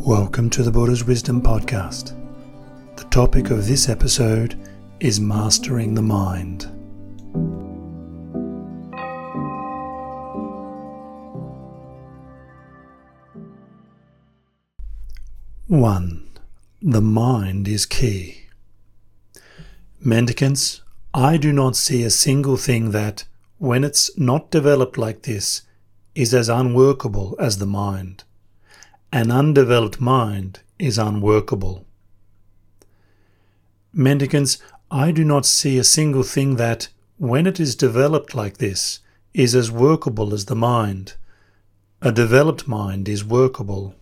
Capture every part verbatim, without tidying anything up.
Welcome to the Buddha's Wisdom Podcast. The topic of this episode is mastering the mind. one. The mind is key. Mendicants, I do not see a single thing that, when it's not developed like this, is as unworkable as the mind. An undeveloped mind is unworkable. Mendicants, I do not see a single thing that, when it is developed like this, is as workable as the mind. A developed mind is workable.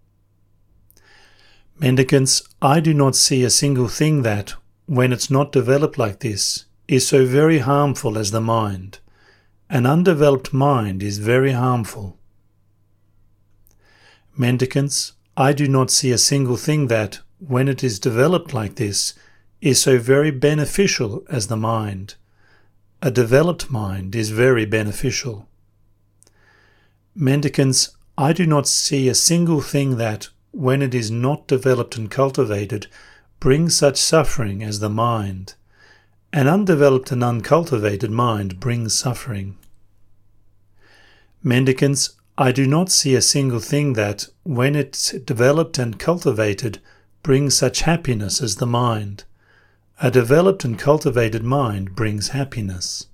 Mendicants, I do not see a single thing that, when it's not developed like this, is so very harmful as the mind. An undeveloped mind is very harmful. Mendicants, I do not see a single thing that, when it is developed like this, is so very beneficial as the mind. A developed mind is very beneficial. Mendicants, I do not see a single thing that, when it is not developed and cultivated, brings such suffering as the mind. An undeveloped and uncultivated mind brings suffering. Mendicants, I do not see a single thing that, when it's developed and cultivated, brings such happiness as the mind. A developed and cultivated mind brings happiness.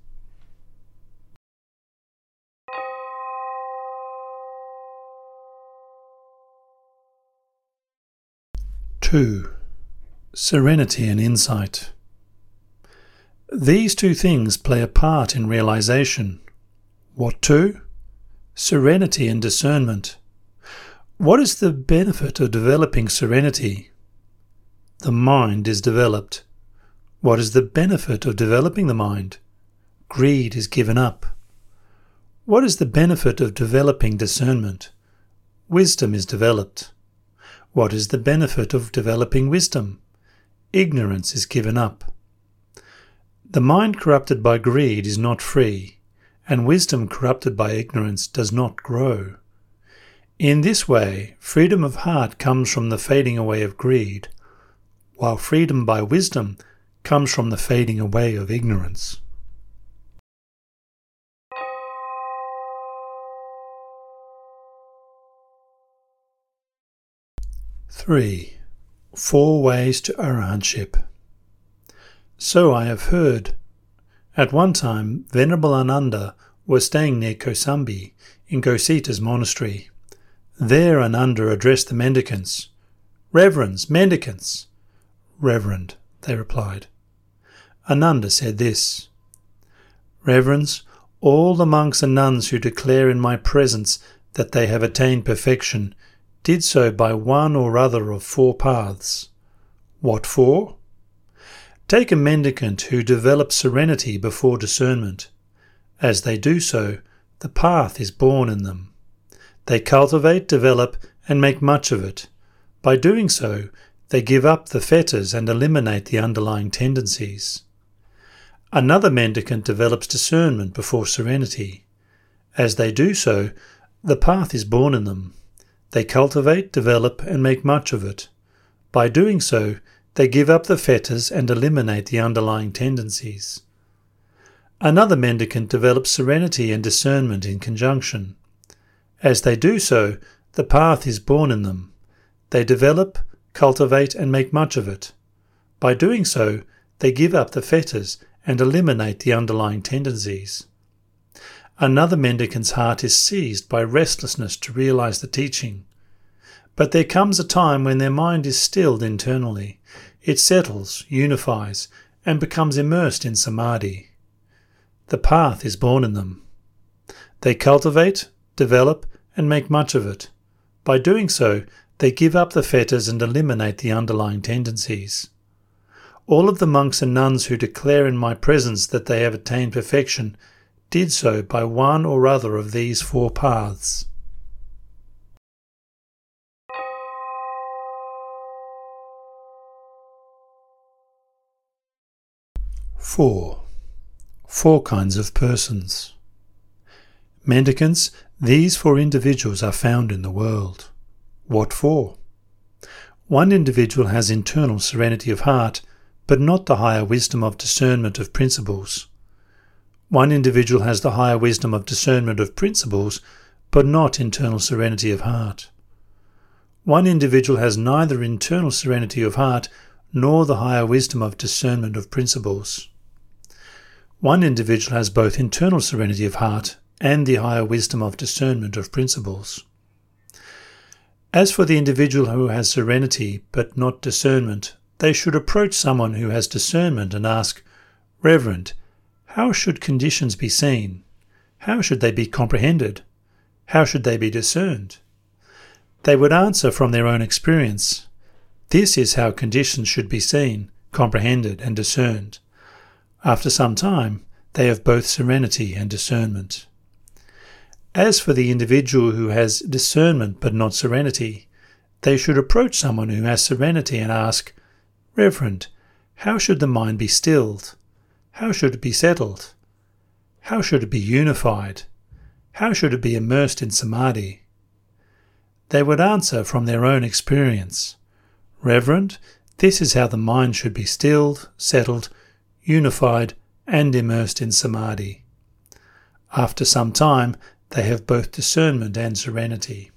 two. Serenity and insight. These two things play a part in realization. What two? Serenity and discernment. What is the benefit of developing serenity? The mind is developed. What is the benefit of developing the mind? Greed is given up. What is the benefit of developing discernment? Wisdom is developed. What is the benefit of developing wisdom? Ignorance is given up. The mind corrupted by greed is not free, and wisdom corrupted by ignorance does not grow. In this way, freedom of heart comes from the fading away of greed, while freedom by wisdom comes from the fading away of ignorance. three. Four ways to arahantship. So I have heard. At one time, Venerable Ananda was staying near Kosambi, in Gosita's monastery. There Ananda addressed the mendicants. "Reverends, mendicants!" "Reverend," they replied. Ananda said this, "Reverends, all the monks and nuns who declare in my presence that they have attained perfection did so by one or other of four paths." "What four?" "Take a mendicant who develops serenity before discernment. As they do so, the path is born in them. They cultivate, develop, and make much of it. By doing so, they give up the fetters and eliminate the underlying tendencies. Another mendicant develops discernment before serenity. As they do so, the path is born in them. They cultivate, develop, and make much of it. By doing so, they give up the fetters and eliminate the underlying tendencies. Another mendicant develops serenity and discernment in conjunction. As they do so, the path is born in them. They develop, cultivate, and make much of it. By doing so, they give up the fetters and eliminate the underlying tendencies. Another mendicant's heart is seized by restlessness to realize the teaching. But there comes a time when their mind is stilled internally. It settles, unifies, and becomes immersed in samadhi. The path is born in them. They cultivate, develop, and make much of it. By doing so, they give up the fetters and eliminate the underlying tendencies. All of the monks and nuns who declare in my presence that they have attained perfection did so by one or other of these four paths. four. Four kinds of persons. Mendicants, these four individuals are found in the world. What for? One individual has internal serenity of heart, but not the higher wisdom of discernment of principles. One individual has the higher wisdom of discernment of principles, but not internal serenity of heart. One individual has neither internal serenity of heart nor the higher wisdom of discernment of principles. One individual has both internal serenity of heart and the higher wisdom of discernment of principles. As for the individual who has serenity but not discernment, they should approach someone who has discernment and ask, "Reverend, how should conditions be seen? How should they be comprehended? How should they be discerned?" They would answer from their own experience, "This is how conditions should be seen, comprehended, and discerned." After some time, they have both serenity and discernment. As for the individual who has discernment but not serenity, they should approach someone who has serenity and ask, "Reverend, how should the mind be stilled? How should it be settled? How should it be unified? How should it be immersed in samadhi?" They would answer from their own experience, "Reverend, this is how the mind should be stilled, settled, unified, and immersed in samadhi." After some time, they have both discernment and serenity.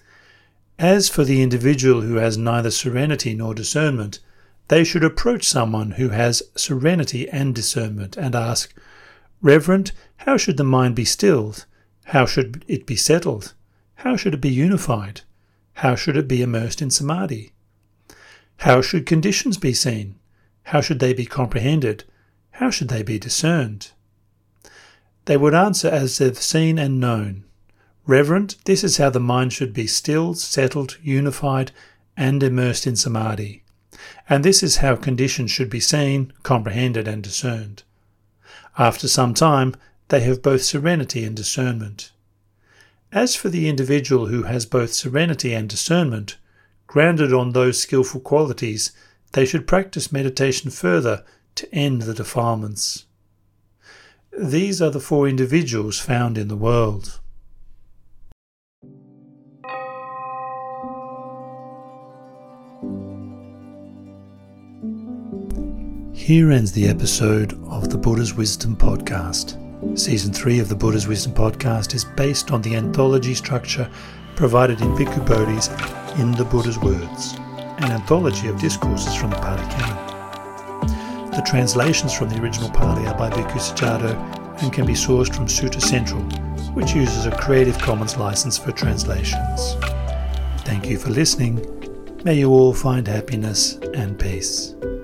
As for the individual who has neither serenity nor discernment, they should approach someone who has serenity and discernment and ask, "Reverend, how should the mind be stilled? How should it be settled? How should it be unified? How should it be immersed in samadhi? How should conditions be seen? How should they be comprehended? How should they be discerned?" They would answer as they've seen and known, "Reverend, this is how the mind should be stilled, settled, unified, and immersed in samadhi. And this is how conditions should be seen, comprehended, and discerned." After some time, they have both serenity and discernment. As for the individual who has both serenity and discernment, grounded on those skillful qualities, they should practice meditation further to end the defilements. These are the four individuals found in the world. Here ends the episode of the Buddha's Wisdom Podcast. Season three of the Buddha's Wisdom Podcast is based on the anthology structure provided in Bhikkhu Bodhi's In the Buddha's Words, an anthology of discourses from the Pali Canon. The translations from the original Pali are by Bhikkhu Sujato and can be sourced from Sutta Central, which uses a Creative Commons license for translations. Thank you for listening. May you all find happiness and peace.